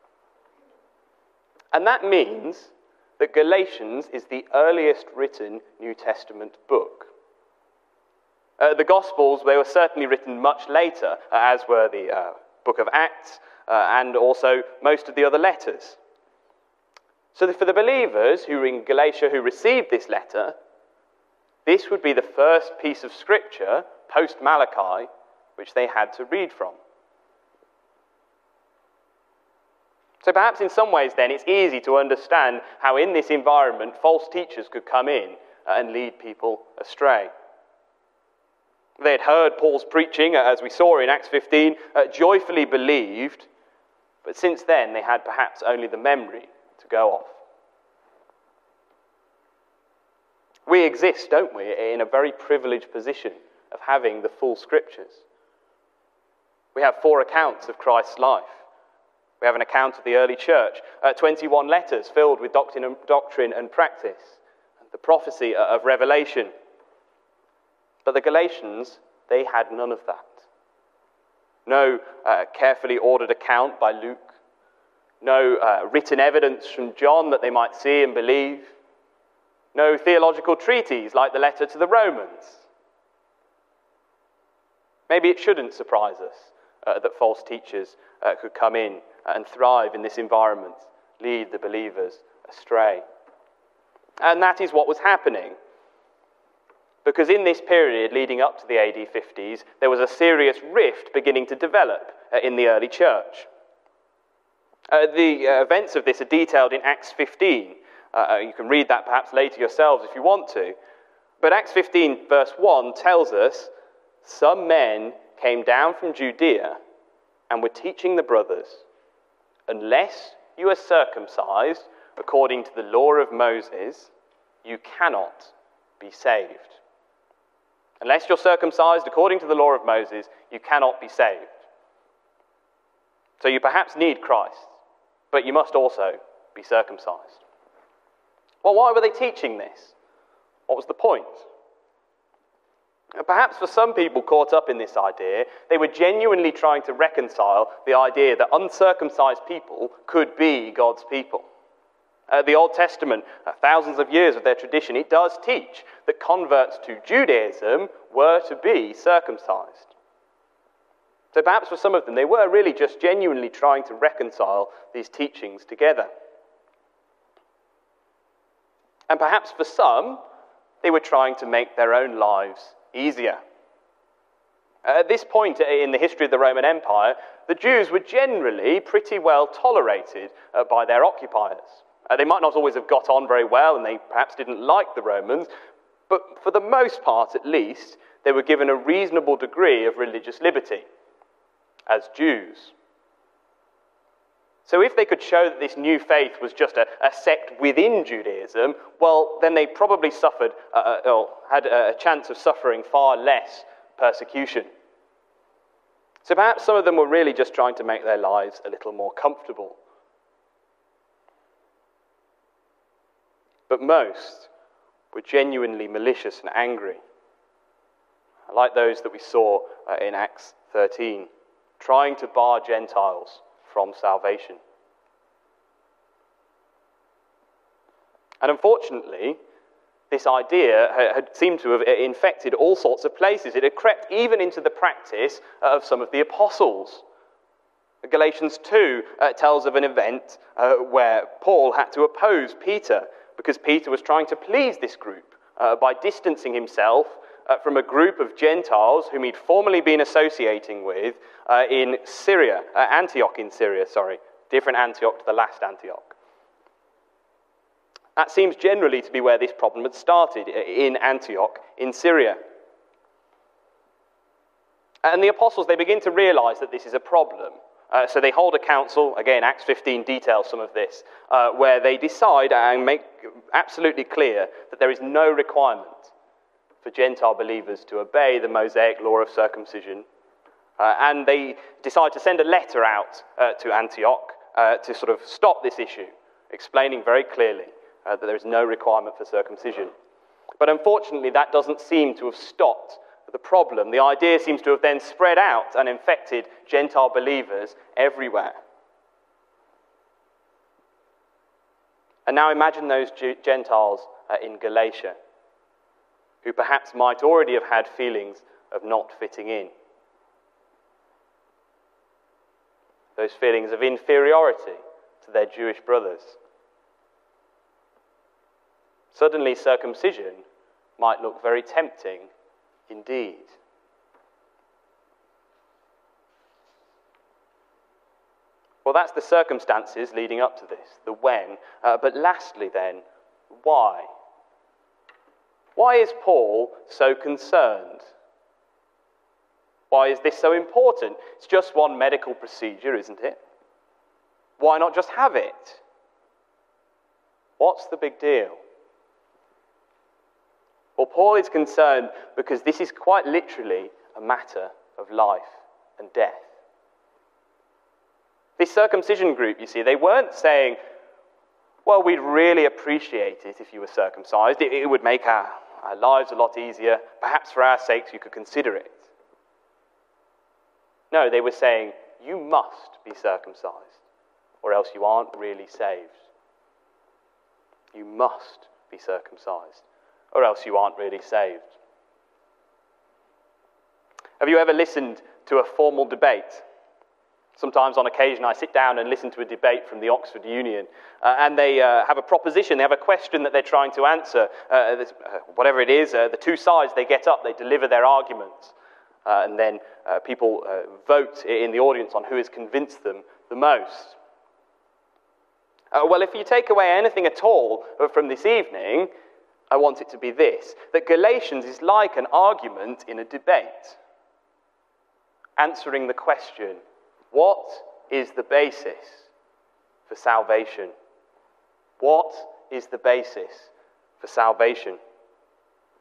And that means that Galatians is the earliest written New Testament book. The Gospels, they were certainly written much later, as were the book of Acts, and also most of the other letters. So for the believers who were in Galatia who received this letter, this would be the first piece of scripture, post-Malachi, which they had to read from. So perhaps in some ways then, it's easy to understand how in this environment false teachers could come in and lead people astray. They had heard Paul's preaching, as we saw in Acts 15, joyfully believed, but since then they had perhaps only the memory to go off. We exist, don't we, in a very privileged position of having the full scriptures. We have 4 accounts of Christ's life. We have an account of the early church, 21 letters filled with doctrine and practice, and the prophecy of Revelation. But the Galatians, they had none of that. No carefully ordered account by Luke. No written evidence from John that they might see and believe. No theological treatise like the letter to the Romans. Maybe it shouldn't surprise us that false teachers could come in and thrive in this environment, lead the believers astray. And that is what was happening. Because in this period leading up to the AD 50s, there was a serious rift beginning to develop in the early church. The events of this are detailed in Acts 15. You can read that perhaps later yourselves if you want to. But Acts 15 verse 1 tells us, some men came down from Judea and were teaching the brothers, unless you are circumcised according to the law of Moses, you cannot be saved. Unless you're circumcised according to the law of Moses, you cannot be saved. So you perhaps need Christ, but you must also be circumcised. Well, why were they teaching this? What was the point? Perhaps for some people caught up in this idea, they were genuinely trying to reconcile the idea that uncircumcised people could be God's people. The Old Testament, thousands of years of their tradition, it does teach that converts to Judaism were to be circumcised. So perhaps for some of them, they were really just genuinely trying to reconcile these teachings together. And perhaps for some, they were trying to make their own lives easier. At this point in the history of the Roman Empire, the Jews were generally pretty well tolerated by their occupiers. They might not always have got on very well, and they perhaps didn't like the Romans, but for the most part, at least, they were given a reasonable degree of religious liberty as Jews. So if they could show that this new faith was just a sect within Judaism, well, then they probably suffered, or had a chance of suffering far less persecution. So perhaps some of them were really just trying to make their lives a little more comfortable. But most were genuinely malicious and angry, like those that we saw in Acts 13, trying to bar Gentiles from salvation. And unfortunately, this idea had seemed to have infected all sorts of places. It had crept even into the practice of some of the apostles. Galatians 2 tells of an event where Paul had to oppose Peter because Peter was trying to please this group by distancing himself from a group of Gentiles whom he'd formerly been associating with in Syria, Antioch in Syria, different Antioch to the last Antioch. That seems generally to be where this problem had started, in Antioch in Syria. And the apostles, they begin to realize that this is a problem. So they hold a council, again, Acts 15 details some of this, where they decide and make absolutely clear that there is no requirement for Gentile believers to obey the Mosaic law of circumcision. And they decide to send a letter out to Antioch to sort of stop this issue, explaining very clearly that there is no requirement for circumcision. But unfortunately, that doesn't seem to have stopped the problem. The idea seems to have then spread out and infected Gentile believers everywhere. And now imagine those Gentiles in Galatia, who perhaps might already have had feelings of not fitting in. Those feelings of inferiority to their Jewish brothers. Suddenly, circumcision might look very tempting indeed. Well, that's the circumstances leading up to this, the when. But lastly then, why? Why is Paul so concerned? Why is this so important? It's just one medical procedure, isn't it? Why not just have it? What's the big deal? Well, Paul is concerned because this is quite literally a matter of life and death. This circumcision group, you see, they weren't saying, well, we'd really appreciate it if you were circumcised. It would make our lives a lot easier. Perhaps for our sakes you could consider it. No, they were saying, you must be circumcised, or else you aren't really saved. You must be circumcised, or else you aren't really saved. Have you ever listened to a formal debate? Sometimes on occasion I sit down and listen to a debate from the Oxford Union, and they have a proposition, they have a question that they're trying to answer. Whatever it is, the two sides, they get up, they deliver their arguments, and then people vote in the audience on who has convinced them the most. Well, if you take away anything at all from this evening, I want it to be this, that Galatians is like an argument in a debate, answering the question, what is the basis for salvation? What is the basis for salvation?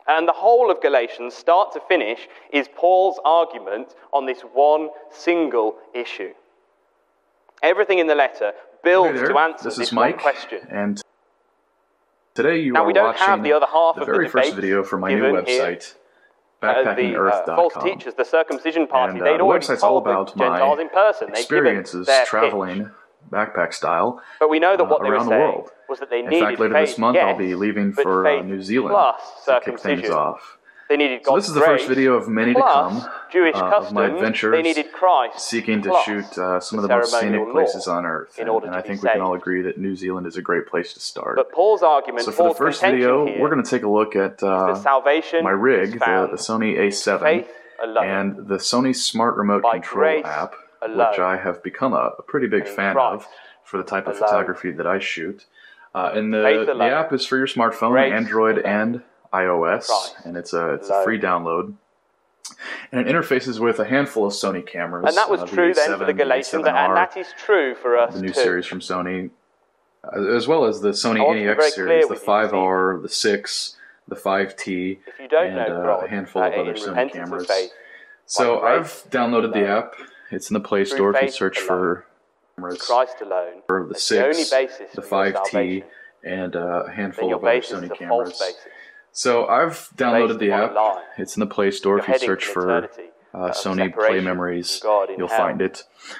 And the whole of Galatians, start to finish, is Paul's argument on this one single issue. Everything in the letter builds to answer this one question. And today you now, are we don't watching have the other half the of very the first debate video for my new given website, here. backpackingearth.com. False teachers, the circumcision party, And they'd the already website's all told the about Gentiles my in person. They'd given experiences their traveling pitch. backpack style But we know that what they were around the saying world. was that they In needed fact, later faith, this month yes, I'll be leaving but for faith New Zealand plus to kick things circumcision. off. They needed So God's this is the first grace, video of many to plus come Jewish of customs. my adventures They needed Christ, seeking to plus shoot some of the the most ceremonial scenic places law on Earth. in order And to I be think we can all saved. agree that New Zealand is a great place to start. But Paul's argument, So for the Paul's first contention video, here, we're going to take a look at that salvation my is rig, the found Sony in A7, faith alone, and the Sony Smart Remote by Control grace app, alone, which I have become a pretty big and in fan Christ of for the type of alone. photography that I shoot. And Faith the alone, app is for your smartphone, grace Android alone, and iOS, Christ and it's a alone. free download. And it interfaces with a handful of Sony cameras. And that was the true then A7, for the Galatians, the A7R, and that is true for us the new too. series from Sony, as well as the Sony I want to be NEX very series, clear the with you, 5R, the 6, the 5T, If you don't and know God, a handful of in other Sony repentance cameras. of faith, So by grace I've downloaded the alone, app. It's in the Play through Store if you faith search alone, for cameras, Christ alone, for the that's the only 6, basis the for your 5T, salvation. and a Then handful your of other basis is Sony a false cameras. basis. So I've downloaded the upon a app. lie. It's in the Play Store You're if you heading search for for eternity, Sony Play separation Memories. from God in You'll hell. find it.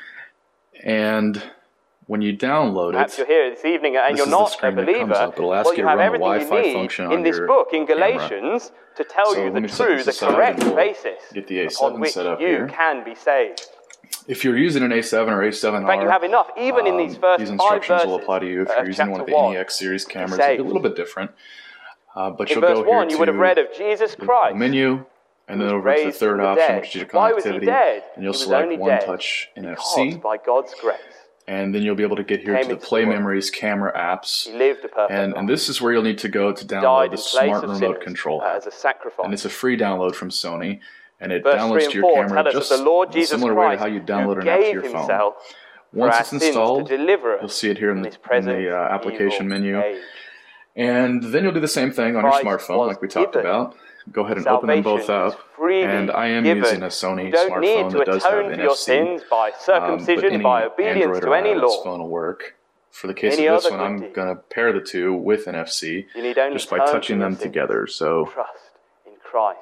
And when you download Perhaps you're it, here this evening and this you're is the not a screen that comes believer. up. It'll ask Well, you you to have run the everything Wi-Fi you need function in on this your book in camera. Galatians to tell So you let the me set true, this the aside correct and we'll basis get the A7 upon which set up you here. can be saved. If you're using an A7 or A7R, In fact, you have enough, even in these first these 5 instructions verses will apply to you. If of you're using one chapter of the 1. NEX series cameras, saved. it'll be a little bit different. But In you'll verse go here 1, you would have read to of Jesus the Christ. menu, and then was over to the raised third from the option, dead. which is your Why was he connectivity, dead? and you'll He was select only One dead Touch because NFC, by God's grace, and then you'll be able to get here came to the into Play the world. Memories camera apps, he lived a perfect and life. this is where you'll need to go to He download died the in place Smart of Remote sinners Control app. as a sacrifice. And it's a free download from Sony, and it Verse 3 downloads and to your 4 camera tell us just that the Lord in a Jesus similar way to Christ, how you who download an app to gave your phone. himself for Once our it's sins installed, to deliver us you'll see it here from in this the present application evil menu. age. And then you'll do the same thing on your Christ smartphone was like we talked given. about. Go ahead and open them both Salvation is up. freely And I am given. using a Sony You don't need smartphone to that does have atone for your NFC. sins by But circumcision, any by obedience Android to or any iOS law. phone will work. For the case Any of this other one, I'm good deed. going to pair the two with NFC You need only just by turn touching from them your sins. together. So Trust in Christ.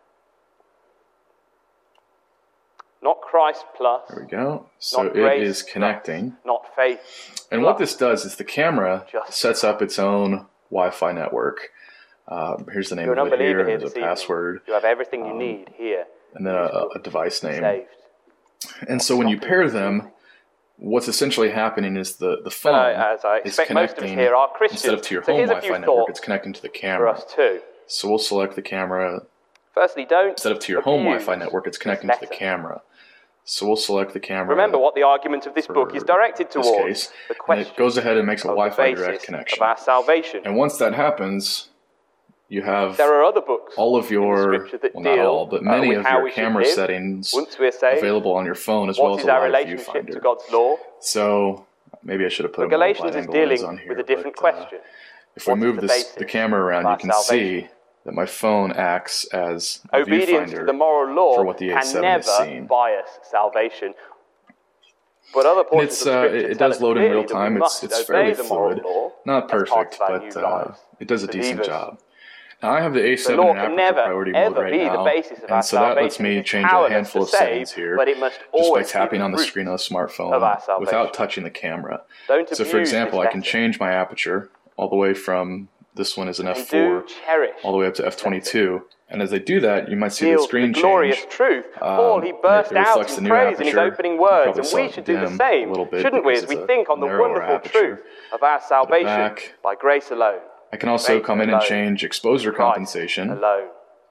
Not Christ plus, there we go. So not it grace is connecting. plus, not faith. And plus. what this does is the camera Just sets up its own Wi-Fi network. Here's the name You're an of it here, unbeliever here there's this a evening. password, You have everything you need here. and then a device name. Saved. And so when you pair them, what's essentially happening is the phone As I is expect most of us connecting, here are Christians. instead of to your So home here's a Wi-Fi few network, thoughts it's connecting to the for camera. us too. So we'll select the camera. Firstly, don't Instead of to your home abuse Wi-Fi network, it's this connecting to the letter. camera. So we'll select the camera. Remember what the argument of this book is directed this towards. case, The and question it goes ahead and makes a of the Wi-Fi basis direct of connection. our salvation. And once that happens, you have There are other books all of in the your, Scripture that well, not deal all, but many with of how your we should camera live settings once we're saved. available on your phone as well What as is a our live relationship viewfinder. to God's law? So maybe I should have put But a more Galatians is wide-angle lens dealing on here. with a different but, question. if we What is move the the basis camera around, of you our can salvation? see that my phone acts as a Obedience to viewfinder the moral law for what the can A7 is never seeing. bias salvation. But other And portions of Scripture it tell does us load in clearly real that we time. must It's obey fairly the moral fluid. law Not as part perfect, of our but new lives. it does a decent Believers. job. Now I have the The A7 law in can aperture never, priority mode ever right be now, the basis of our and so that lets salvation. me It's change a powerless handful to of settings save, here but it must just by always be tapping the on the fruit screen of the of smartphone our salvation. without touching the camera. Don't So for abuse example, this I can letter. change my aperture all the way from, this one is an And F4, do cherish all the way up to F22. And as I do that, you might see the Deals screen with the glorious change. truth. Paul, he and burst it out reflects the in new praise in his aperture. opening You words, probably and saw we it should do the dim same, a little bit shouldn't we, because as we it's a think on the narrower wonderful aperture. truth of our salvation back. by grace alone. I can also Faith come in and alone. change exposure Christ compensation. alone.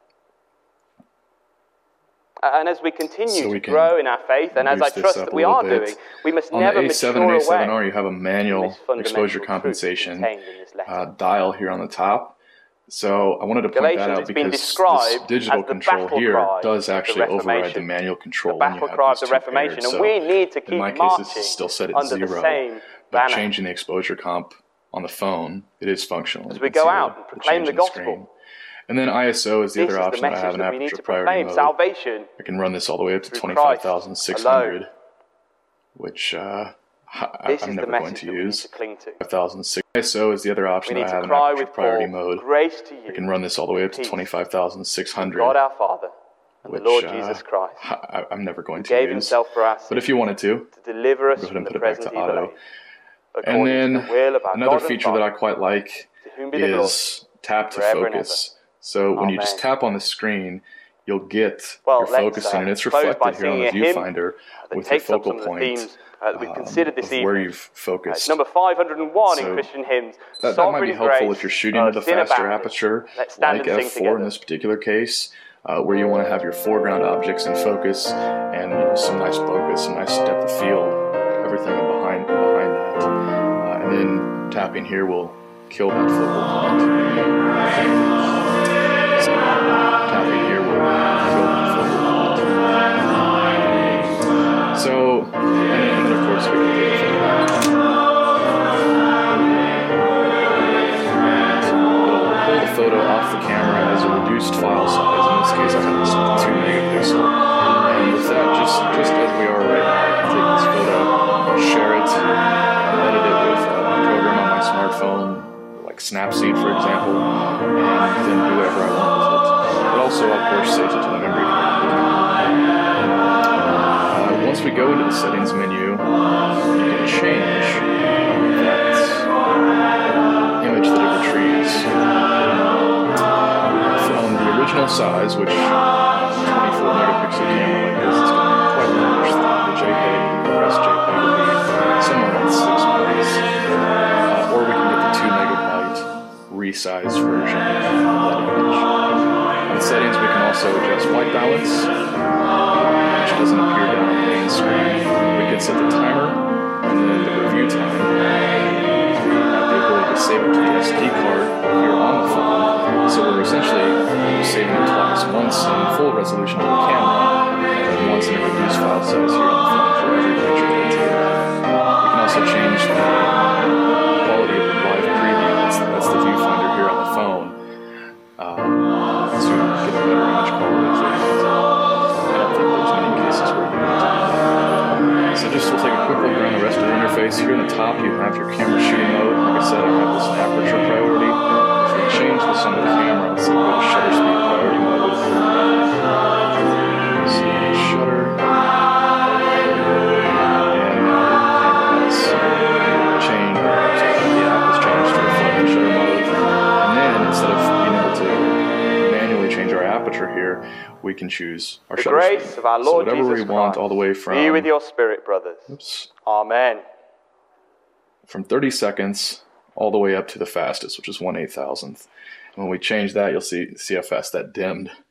And as we continue So we to can grow in our faith, and as I boost this trust up that a we little are bit. doing, we must On never the A7 mature and A7R, away you have a from manual this fundamental exposure truth compensation contained in this letter. dial here on the top. So I wanted to point Galatians, that out it's been because this described digital as the control battle here cry does of actually the override the Reformation. manual control The when you battle have cry of these the two Reformation, paired. and So we need to in keep my case, marching this is still set at under 0, the same but banner. changing the exposure comp on the phone, it is functional. As You we can go see out and proclaim change the in gospel. screen. And then ISO is the This other is the option that I have message in that we need aperture to priority proclaim. mode. Salvation I can run this all the way up to through 25,600, Christ which This I'm is the never going message to that we need use. to cling to. 5,006. ISO is the other We option need that I to have in cry aperture with priority Paul, mode. grace to I you, can run this all the way up to peace, 25,600, God our Father and the Lord Jesus Christ, I'm never going who to gave use. himself for our But if sins you wanted to deliver us go ahead from and the put it back present to evil auto. age, And according then to the will of our another God and feature that Father, I quite like to whom be the glory is tap to forever and focus. So when you just Amen. tap on the screen, you'll get Well, your let's focusing, and it's close by reflected here on the singing a hymn viewfinder that with your takes up focal some of the point themes that we've considered this of where evening. you've focused. It's number 501 in So Christian hymns. that might be Sovereign helpful grace, if you're shooting at a sin faster abounding. aperture, Let's stand like and sing f4 together. in this particular case, where you want to have your foreground objects in focus and some nice focus, some nice depth of field, everything behind that. And then tapping here will kill that focal point. Tapping here will kill that focal point. So, and then of course we can take a photo. Pull the photo off the camera as a reduced file size. In this case, I have this 2 megapixel. And with that, just as we are right now, I can take this photo, share it, edit it with a program on my smartphone, like Snapseed, for example, and then do whatever I want with it. It also, of course, saves it to the memory card. Once we go into the settings menu, you can change that image that it retrieves from the original size, which 24 megapixel camera like this is going to be quite large. The JPEG, the rest JPEG will be somewhere around 6 megs, or we can get the 2 megabyte resized version of that image. In settings, we can also adjust white balance, which doesn't appear down on the main screen. We can set the timer and then the review time. The ability to save it to the SD card here on the phone. So we're essentially saving it twice, once in full resolution to the camera, and then once in a reduced file size here on the phone for every picture that we take. We can also change the quality of the live preview, that's the viewfinder here on the phone, to get a better image quality if we want to. I don't think there's many cases where you need to do that. So just we'll take a quick look around the rest of the interface. Here in the top you have your camera shooting mode. Like I said, I have this in aperture priority. If we change this on the camera, let's say go to shutter speed priority mode. So shutter. And now the camera has changed. The app has changed to reflect the shutter mode. And then instead of being able to manually change our aperture here, we can choose our shutter speed. The grace of our So Lord whatever Jesus we want, Christ all the way from be with your spirit, brothers. Amen. From 30 seconds all the way up to the fastest, which is 1/8,000th. And when we change that, you'll see how fast that dimmed.